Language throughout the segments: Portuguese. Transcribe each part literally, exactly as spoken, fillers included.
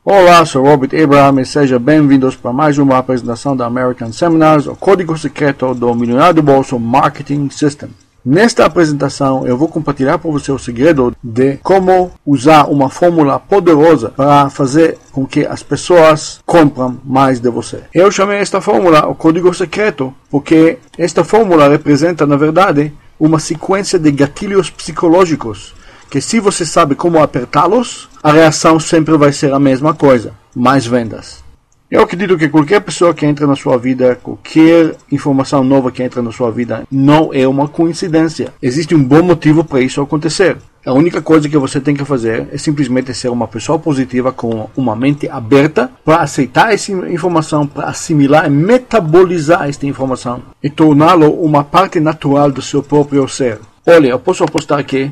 Olá, sou Robert Abraham e sejam bem-vindos para mais uma apresentação da American Seminars, o código secreto do Milionário do Bolso Marketing System. Nesta apresentação eu vou compartilhar com você o segredo de como usar uma fórmula poderosa para fazer com que as pessoas comprem mais de você. Eu chamei esta fórmula o código secreto porque esta fórmula representa, na verdade, uma sequência de gatilhos psicológicos que, se você sabe como apertá-los, a reação sempre vai ser a mesma coisa: mais vendas. Eu acredito que qualquer pessoa que entra na sua vida, qualquer informação nova que entra na sua vida, não é uma coincidência. Existe um bom motivo para isso acontecer. A única coisa que você tem que fazer é simplesmente ser uma pessoa positiva com uma mente aberta para aceitar essa informação, para assimilar e metabolizar esta informação e torná-lo uma parte natural do seu próprio ser. Olha, eu posso apostar que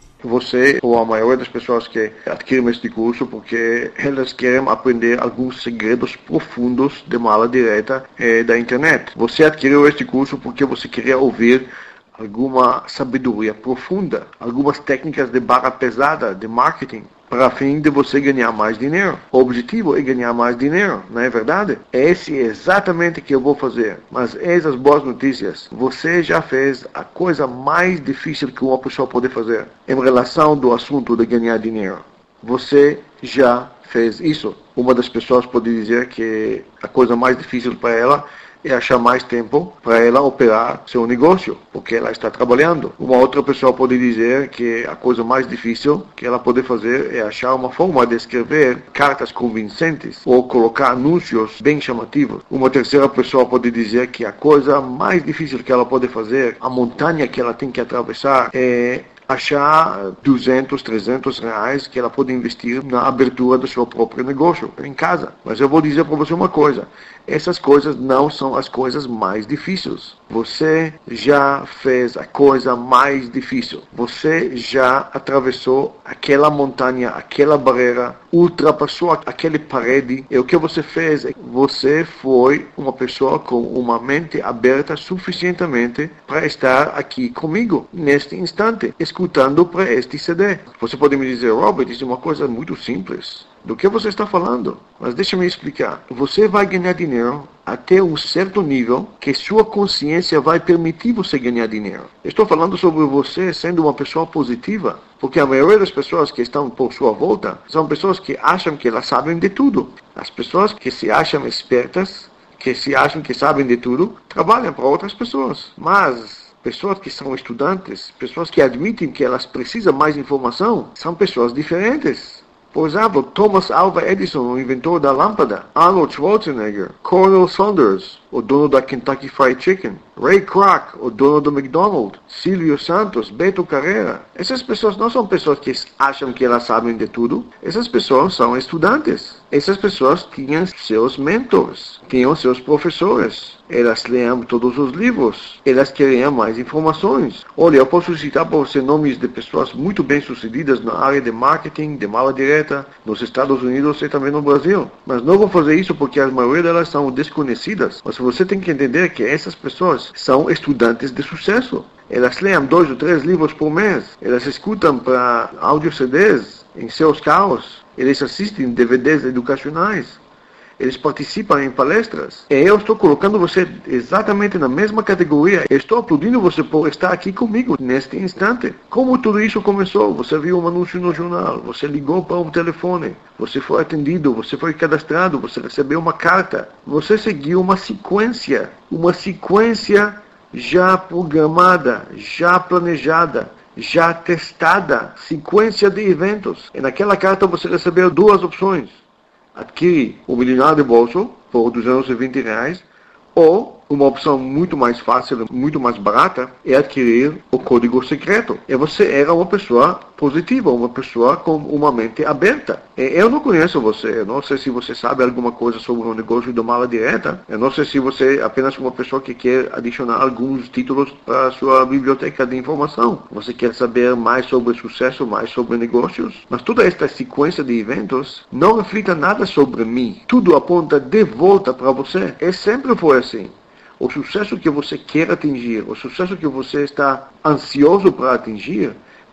você ou a maioria das pessoas que adquirem este curso porque elas querem aprender alguns segredos profundos de mala direta eh, da internet. Você adquiriu este curso porque você queria ouvir alguma sabedoria profunda, algumas técnicas de barra pesada de marketing para fim de você ganhar mais dinheiro. O objetivo é ganhar mais dinheiro, não é verdade? Esse é exatamente o que eu vou fazer. Mas essas boas notícias, você já fez a coisa mais difícil que uma pessoa pode fazer em relação do assunto de ganhar dinheiro. Você já fez isso. Uma das pessoas pode dizer que a coisa mais difícil para ela é achar mais tempo para ela operar seu negócio, porque ela está trabalhando. Uma outra pessoa pode dizer que a coisa mais difícil que ela pode fazer é achar uma forma de escrever cartas convincentes ou colocar anúncios bem chamativos. Uma terceira pessoa pode dizer que a coisa mais difícil que ela pode fazer, a montanha que ela tem que atravessar, é achar duzentos, trezentos reais que ela pode investir na abertura do seu próprio negócio em casa. Mas eu vou dizer para você uma coisa: essas coisas não são as coisas mais difíceis. Você já fez a coisa mais difícil. Você já atravessou aquela montanha, aquela barreira, ultrapassou aquela parede. E o que você fez? Você foi uma pessoa com uma mente aberta suficientemente para estar aqui comigo neste instante, escutando para este C D. Você pode me dizer: Robert, isso é uma coisa muito simples. Do que você está falando? Mas deixa-me explicar. Você vai ganhar dinheiro até um certo nível que sua consciência vai permitir você ganhar dinheiro. Estou falando sobre você sendo uma pessoa positiva, porque a maioria das pessoas que estão por sua volta são pessoas que acham que elas sabem de tudo. As pessoas que se acham espertas, que se acham que sabem de tudo, trabalham para outras pessoas. Mas pessoas que são estudantes, pessoas que admitem que elas precisam mais informação, são pessoas diferentes. Por exemplo, Thomas Alva Edison, o inventor da lâmpada; Arnold Schwarzenegger; Colonel Sanders, o dono da Kentucky Fried Chicken; Ray Kroc, o dono do McDonald's; Silvio Santos; Beto Carreira. Essas pessoas não são pessoas que acham que elas sabem de tudo. Essas pessoas são estudantes. Essas pessoas tinham seus mentors, tinham seus professores. Elas leem todos os livros. Elas queriam mais informações. Olha, eu posso citar para você nomes de pessoas muito bem-sucedidas na área de marketing, de mala direta, nos Estados Unidos e também no Brasil. Mas não vou fazer isso porque a maioria delas são desconhecidas. Mas você tem que entender que essas pessoas são estudantes de sucesso. Elas leem dois ou três livros por mês. Elas escutam para áudio C Ds em seus carros. Eles assistem D V Ds educacionais. Eles participam em palestras. E eu estou colocando você exatamente na mesma categoria. Eu estou aplaudindo você por estar aqui comigo neste instante. Como tudo isso começou? Você viu um anúncio no jornal, você ligou para um telefone, você foi atendido, você foi cadastrado, você recebeu uma carta. Você seguiu uma sequência, uma sequência já programada, já planejada, já testada, sequência de eventos. E naquela carta você recebeu duas opções: adquire o Milionário do Bolso por duzentos e vinte reais, ou uma opção muito mais fácil, muito mais barata, é adquirir o código secreto. E você era uma pessoa positiva, uma pessoa com uma mente aberta. E eu não conheço você, eu não sei se você sabe alguma coisa sobre o negócio de mala direta, eu não sei se você é apenas uma pessoa que quer adicionar alguns títulos para a sua biblioteca de informação. Você quer saber mais sobre sucesso, mais sobre negócios, mas toda esta sequência de eventos não reflita nada sobre mim. Tudo aponta de volta para você. E sempre foi assim. O sucesso que você quer atingir, o sucesso que você está ansioso para atingir,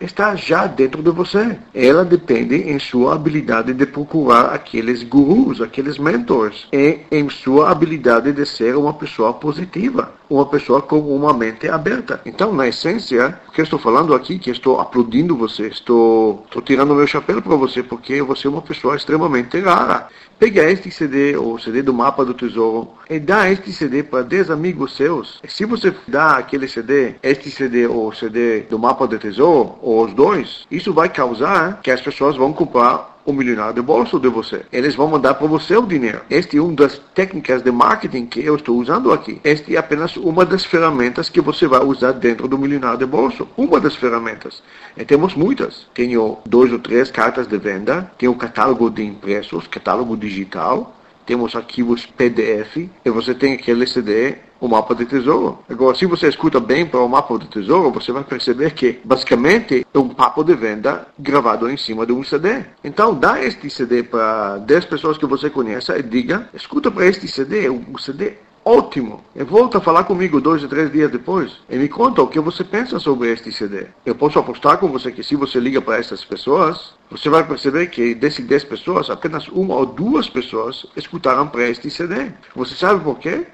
está já dentro de você. Ela depende em sua habilidade de procurar aqueles gurus, aqueles mentors, e em sua habilidade de ser uma pessoa positiva, uma pessoa com uma mente aberta. Então, na essência, o que eu estou falando aqui, que eu estou aplaudindo você, estou, estou tirando meu chapéu para você, porque você é uma pessoa extremamente rara. Pega este C D, ou C D do Mapa do Tesouro, e dá este C D para dez amigos seus. E se você dá aquele C D, este C D ou C D do Mapa do Tesouro, ou os dois, isso vai causar que as pessoas vão comprar o milionário de bolso de você. Eles vão mandar para você o dinheiro. Esta é uma das técnicas de marketing que eu estou usando aqui. Esta é apenas uma das ferramentas que você vai usar dentro do milionário de bolso. Uma das ferramentas. E temos muitas. Tenho dois ou três cartas de venda. Tenho catálogo de impressos, catálogo digital. Temos arquivos P D F. E você tem aquele C D, o Mapa do Tesouro. Agora, se você escuta bem para o Mapa do Tesouro, você vai perceber que, basicamente, é um papo de venda gravado em cima de um C D. Então, dá este C D para dez pessoas que você conhece e diga, escuta para este C D, um C D ótimo. E volta a falar comigo dois ou três dias depois e me conta o que você pensa sobre este C D. Eu posso apostar com você que se você liga para essas pessoas, você vai perceber que dessas dez pessoas, apenas uma ou duas pessoas escutaram para este C D. Você sabe por quê?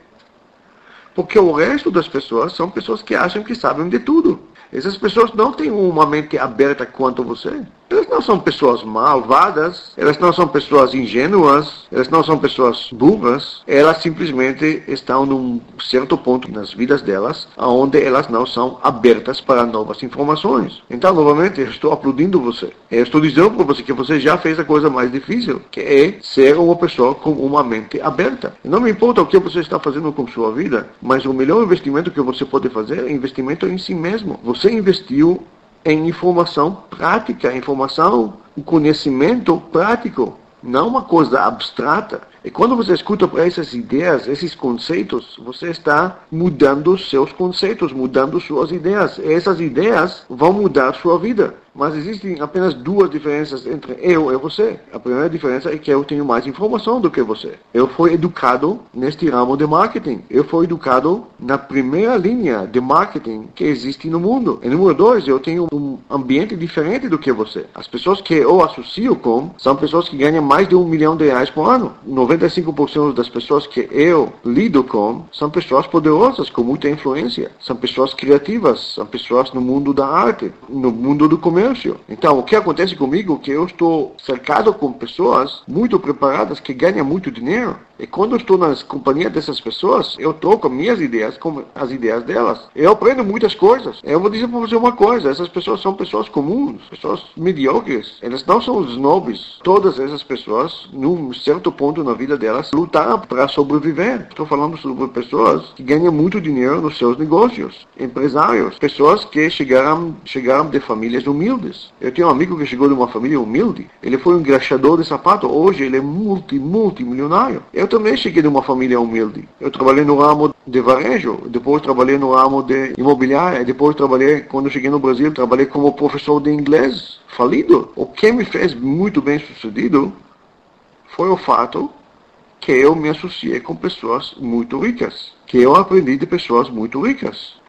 Porque o resto das pessoas são pessoas que acham que sabem de tudo. Essas pessoas não têm uma mente aberta quanto você. Elas não são pessoas malvadas, elas não são pessoas ingênuas, elas não são pessoas burras, elas simplesmente estão num certo ponto nas vidas delas, onde elas não são abertas para novas informações. Então, novamente, eu estou aplaudindo você. Eu estou dizendo para você que você já fez a coisa mais difícil, que é ser uma pessoa com uma mente aberta. Não me importa o que você está fazendo com sua vida, mas o melhor investimento que você pode fazer é investimento em si mesmo. Você investiu em informação prática, informação, conhecimento prático, não uma coisa abstrata. E quando você escuta para essas ideias, esses conceitos, você está mudando seus conceitos, mudando suas ideias. E essas ideias vão mudar sua vida. Mas existem apenas duas diferenças entre eu e você. A primeira diferença é que eu tenho mais informação do que você. Eu fui educado neste ramo de marketing. Eu fui educado na primeira linha de marketing que existe no mundo. E número dois, eu tenho um ambiente diferente do que você. As pessoas que eu associo com são pessoas que ganham mais de um milhão de reais por ano. noventa e cinco por cento das pessoas que eu lido com são pessoas poderosas, com muita influência. São pessoas criativas, são pessoas no mundo da arte, no mundo do comércio. Então, o que acontece comigo é que eu estou cercado com pessoas muito preparadas que ganham muito dinheiro. E quando eu estou nas companhias dessas pessoas, eu estou com minhas ideias, com as ideias delas. Eu aprendo muitas coisas. Eu vou dizer para você uma coisa, essas pessoas são pessoas comuns, pessoas mediocres. Elas não são os nobres. Todas essas pessoas, num certo ponto na vida delas, lutaram para sobreviver. Estou falando sobre pessoas que ganham muito dinheiro nos seus negócios. Empresários. Pessoas que chegaram, chegaram de famílias humildes. Eu tenho um amigo que chegou de uma família humilde. Ele foi um engraxador de sapato. Hoje ele é multi, multimilionário. Eu também cheguei de uma família humilde. Eu trabalhei no ramo de varejo, depois trabalhei no ramo de imobiliária, depois trabalhei, quando eu cheguei no Brasil, trabalhei como professor de inglês falido. O que me fez muito bem sucedido foi o fato que eu me associei com pessoas muito ricas, que eu aprendi de pessoas muito ricas.